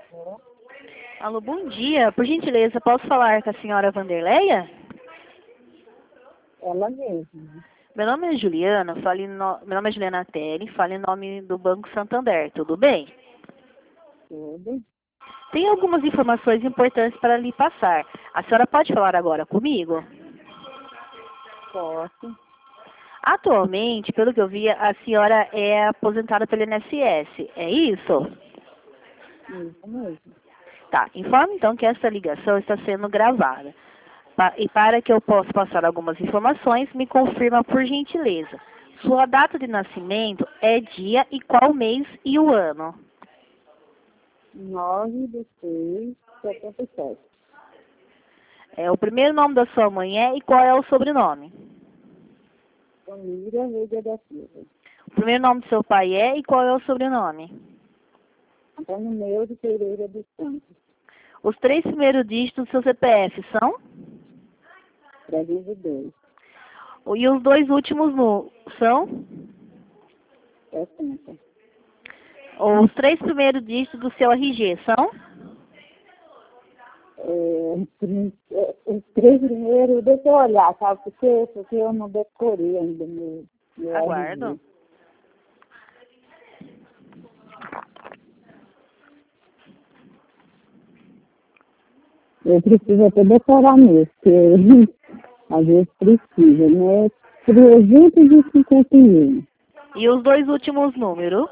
Alô, bom dia. Por gentileza, posso falar com a senhora Vanderleia? Ela mesma. Meu nome é Juliana, meu nome é Juliana Telli, falo em nome do Banco Santander, tudo bem? Tudo. Tem algumas informações importantes para lhe passar. A senhora pode falar agora comigo? Posso. Atualmente, pelo que eu vi, a senhora é aposentada pelo INSS, é isso? Isso mesmo. Tá, informe então que essa ligação está sendo gravada. E para que eu possa passar algumas informações, me confirma por gentileza. Sua data de nascimento é dia e qual mês e o ano? 9/6/77. O primeiro nome da sua mãe e qual é o sobrenome? Família Veiga da Silva. O primeiro nome do seu pai e qual é o sobrenome? Antônio Meu de Pereira dos Santos. Os 3 primeiros dígitos do seu CPF são? 302. E os 2 últimos são? 60. Os 3 primeiros dígitos do seu RG são? Os 3 primeiros, deixa eu olhar, sabe? Porque eu não decorei ainda meu Aguardo. RG. Eu preciso até decorar mesmo, porque às vezes precisa, né? 351. E os 2 últimos números?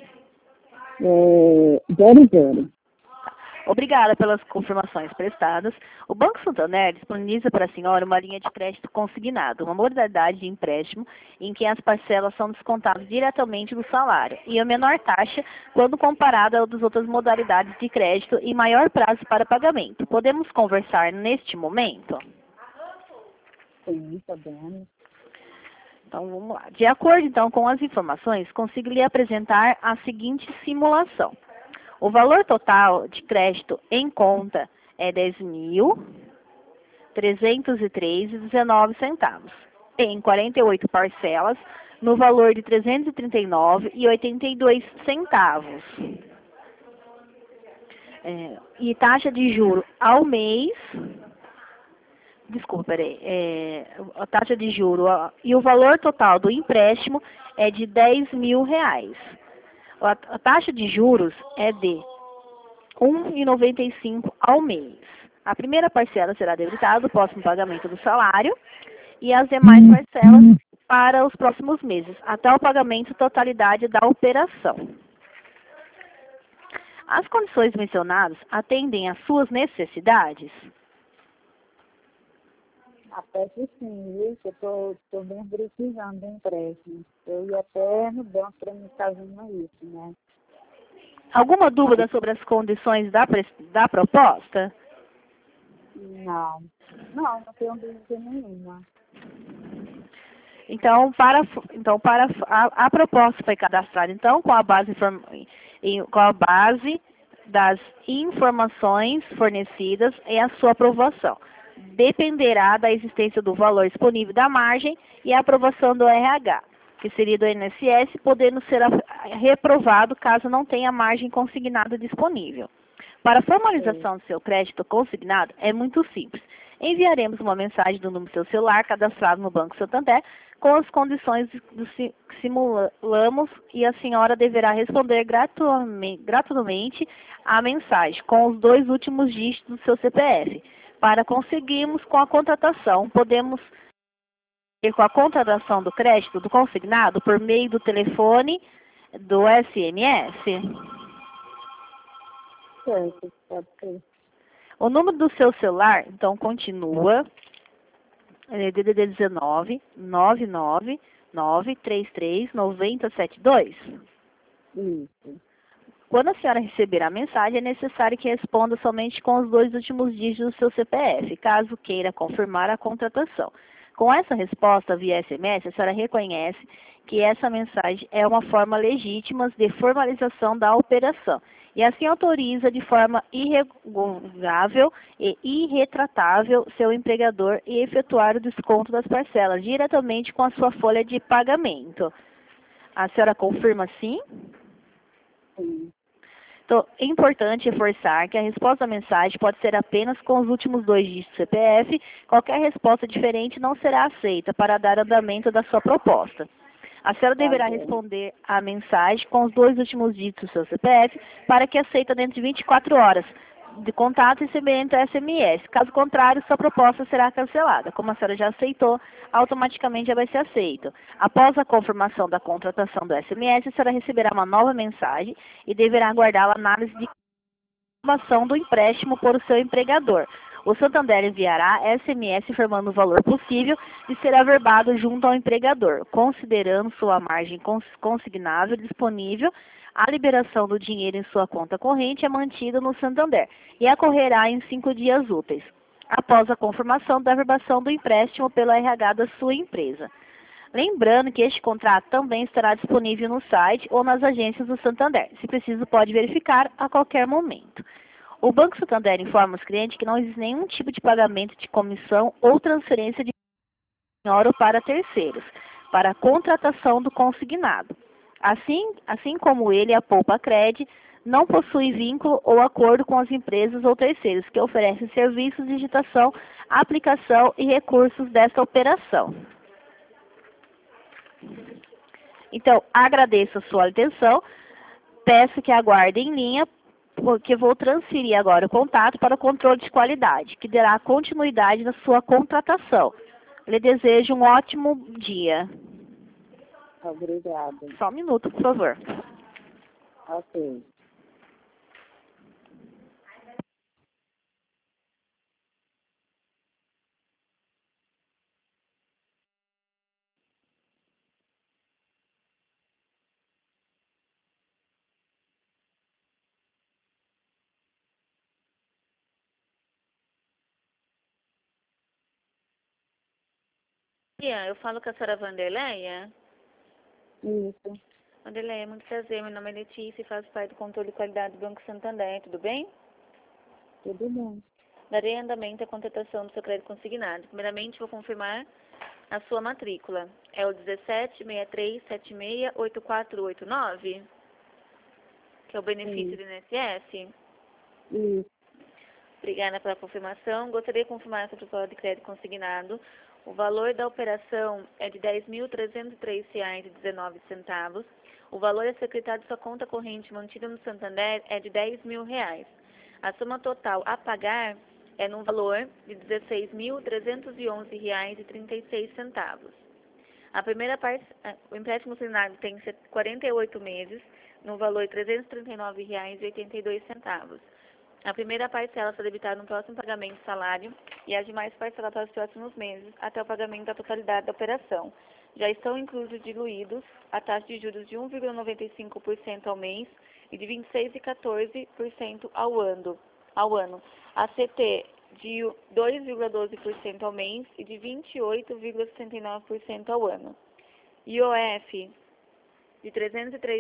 00. Obrigada pelas confirmações prestadas. O Banco Santander disponibiliza para a senhora uma linha de crédito consignado, uma modalidade de empréstimo em que as parcelas são descontadas diretamente do salário e a menor taxa quando comparada às outras modalidades de crédito e maior prazo para pagamento. Podemos conversar neste momento? Sim, podemos. Então, vamos lá. De acordo, então, com as informações, consigo lhe apresentar a seguinte simulação. O valor total de crédito em conta é R$ 10.303,19, em 48 parcelas, no valor de R$ 339,82. E taxa de juro ao mês... Desculpa, peraí. A taxa de juro e o valor total do empréstimo é de R$ 10.000. A taxa de juros é de R$ 1,95 ao mês. A primeira parcela será debitada do próximo pagamento do salário e as demais parcelas para os próximos meses, até o pagamento totalidade da operação. As condições mencionadas atendem às suas necessidades? Até que sim, viu? Eu tô bem precisando de empréstimo. Eu ia até no banco para me fazendo isso, né? Alguma dúvida sobre as condições da proposta? Não. Não tenho dúvida nenhuma. Então, a proposta foi cadastrada então com a base das informações fornecidas e a sua aprovação. Dependerá da existência do valor disponível da margem e a aprovação do RH, que seria do INSS, podendo ser reprovado caso não tenha margem consignada disponível. Para a formalização do seu crédito consignado, é muito simples. Enviaremos uma mensagem do número do seu celular cadastrado no Banco Santander com as condições que simulamos e a senhora deverá responder gratuitamente à mensagem com os 2 últimos dígitos do seu CPF. Para conseguirmos com a contratação, podemos ir com a contratação do crédito do consignado por meio do telefone do SMS. Certo, pode ser. O número do seu celular, então, continua DDD 19 99 933 9072. Isso. Quando a senhora receber a mensagem, é necessário que responda somente com os 2 últimos dígitos do seu CPF, caso queira confirmar a contratação. Com essa resposta via SMS, a senhora reconhece que essa mensagem é uma forma legítima de formalização da operação e assim autoriza de forma irrevogável e irretratável seu empregador e efetuar o desconto das parcelas diretamente com a sua folha de pagamento. A senhora confirma sim? Sim. Então, é importante reforçar que a resposta à mensagem pode ser apenas com os últimos 2 dígitos do CPF. Qualquer resposta diferente não será aceita para dar andamento da sua proposta. A senhora Tá deverá bem. responder à mensagem com os 2 últimos dígitos do seu CPF para que aceita dentro de 24 horas de contato e semelhante ao SMS. Caso contrário, sua proposta será cancelada. Como a senhora já aceitou, automaticamente já vai ser aceito. Após a confirmação da contratação do SMS, a senhora receberá uma nova mensagem e deverá aguardar a análise de confirmação do empréstimo por o seu empregador. O Santander enviará SMS informando o valor possível de ser averbado junto ao empregador, considerando sua margem consignável disponível. A liberação do dinheiro em sua conta corrente é mantida no Santander e ocorrerá em 5 dias úteis, após a confirmação da averbação do empréstimo pelo RH da sua empresa. Lembrando que este contrato também estará disponível no site ou nas agências do Santander. Se preciso, pode verificar a qualquer momento. O Banco Santander informa os clientes que não existe nenhum tipo de pagamento de comissão ou transferência de ouro para terceiros, para a contratação do consignado. Assim como ele, a Poupa Cred não possui vínculo ou acordo com as empresas ou terceiros que oferecem serviços de digitação, aplicação e recursos desta operação. Então, agradeço a sua atenção, peço que aguarde em linha, porque vou transferir agora o contato para o controle de qualidade, que dará continuidade na sua contratação. Lhe desejo um ótimo dia. Obrigada. Só um minuto, por favor. Ok. Eu falo com a senhora Vanderleia. Isso. Vanderleia, muito prazer. Meu nome é Letícia e faço parte do controle de qualidade do Banco Santander. Tudo bem? Tudo bem. Darei andamento à contratação do seu crédito consignado. Primeiramente, vou confirmar a sua matrícula. É o 1763768489, que é o benefício do INSS. Isso. Obrigada pela confirmação. Gostaria de confirmar essa proposta de crédito consignado. O valor da operação é de R$ 10.303,19. O valor a ser creditado de sua conta corrente mantida no Santander é de R$ 10.000. A soma total a pagar é no valor de R$ 16.311,36. A primeira parte, o empréstimo consignado tem 48 meses, no valor de R$ 339,82. A primeira parcela será debitada no próximo pagamento do salário e as demais parcelas para os próximos meses, até o pagamento da totalidade da operação. Já estão inclusos diluídos a taxa de juros de 1,95% ao mês e de 26,14% ao ano. A CT de 2,12% ao mês e de 28,69% ao ano. IOF de R$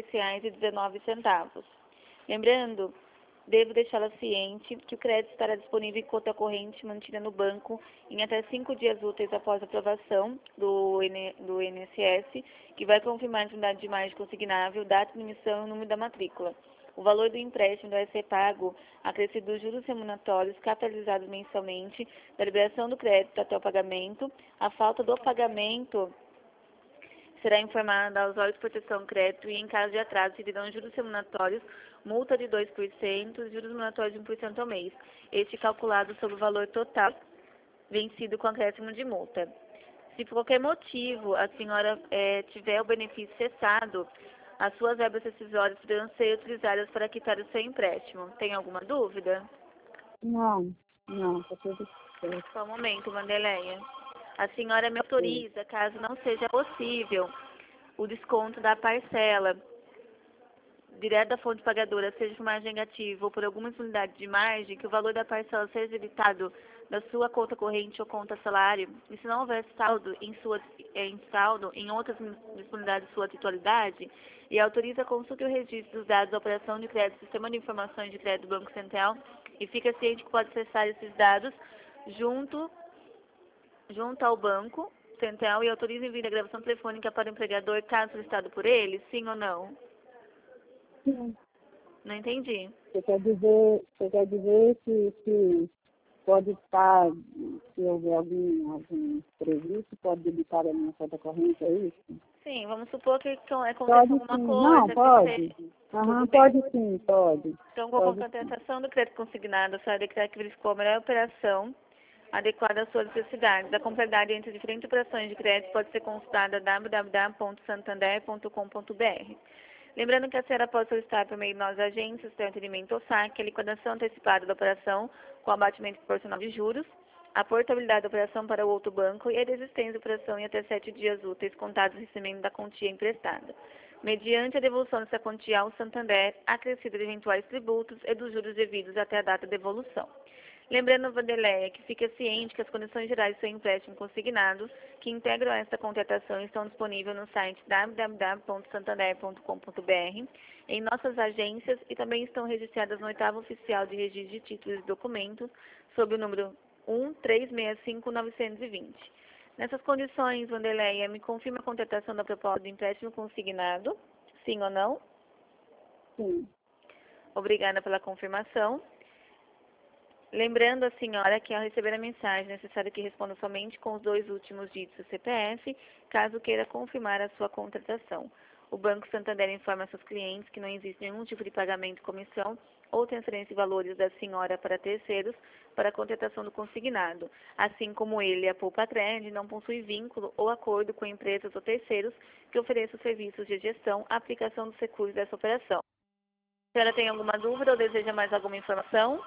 303,19. Lembrando, devo deixá-la ciente que o crédito estará disponível em conta corrente mantida no banco em até 5 dias úteis após a aprovação do INSS, que vai confirmar a unidade de margem consignável, data de emissão e o número da matrícula. O valor do empréstimo deve ser pago acrescido dos juros remuneratórios capitalizados mensalmente, da liberação do crédito até o pagamento. A falta do pagamento será informada aos órgãos de proteção do crédito e, em caso de atraso, se terão juros remuneratórios, multa de 2% e juros remuneratórios de 1% ao mês. Este calculado sobre o valor total vencido com acréscimo de multa. Se por qualquer motivo a senhora tiver o benefício cessado, as suas verbas rescisórias poderão ser utilizadas para quitar o seu empréstimo. Tem alguma dúvida? Não, tá tudo certo. Só um momento, Vanderleia. A senhora me autoriza, caso não seja possível, o desconto da parcela direto da fonte pagadora, seja por margem negativa ou por alguma unidade de margem, que o valor da parcela seja debitado da sua conta corrente ou conta salário, e se não houver saldo em outras disponibilidades de sua titularidade, e autoriza a consulta e o registro dos dados da operação de crédito do Sistema de Informações de Crédito do Banco Central, e fica ciente que pode acessar esses dados junto ao Banco Central e autoriza o envio da gravação telefônica para o empregador, caso solicitado por ele, sim ou não? Sim. Não entendi. Você quer dizer que pode estar, se houver algum prejuízo, pode debitar a minha conta corrente, é isso? Sim, vamos supor que acontece Pode alguma sim, coisa. não, que pode. você- Aham, Tudo bem. pode sim, pode. Então, com a Pode sim. contratação do crédito consignado, a senhora declara que verificou a melhor operação adequada às suas necessidades. A comparação entre diferentes operações de crédito pode ser consultada www.santander.com.br. Lembrando que a senhora pode solicitar por meio de nossas agências, pelo atendimento ou saque, a liquidação antecipada da operação com abatimento proporcional de juros, a portabilidade da operação para o outro banco e a desistência da operação em até 7 dias úteis contados do recebimento da quantia emprestada, mediante a devolução dessa quantia ao Santander, acrescida de eventuais tributos e dos juros devidos até a data de devolução. Lembrando, Vanderleia, que fique ciente que as condições gerais do seu empréstimo consignado, que integram esta contratação, estão disponíveis no site www.santander.com.br, em nossas agências e também estão registradas no 8º Oficial de Registro de Títulos e Documentos, sob o número 1365920. Nessas condições, Vanderleia, me confirma a contratação da proposta de empréstimo consignado, sim ou não? Sim. Obrigada pela confirmação. Lembrando a senhora que ao receber a mensagem é necessário que responda somente com os 2 últimos dígitos do CPF, caso queira confirmar a sua contratação. O Banco Santander informa a seus clientes que não existe nenhum tipo de pagamento, comissão ou transferência de valores da senhora para terceiros para a contratação do consignado, assim como ele, a Poupa Trend, não possui vínculo ou acordo com empresas ou terceiros que ofereçam serviços de gestão, aplicação dos recursos dessa operação. A senhora tem alguma dúvida ou deseja mais alguma informação?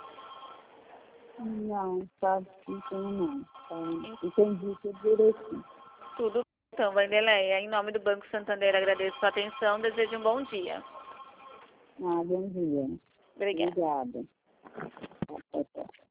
Não, sabe, não tenho não. Tá, entendi tudo direitinho. Tudo. Então, Vanderleia, em nome do Banco Santander, agradeço a sua atenção. Desejo um bom dia. Ah, bom dia. Obrigada. Obrigada.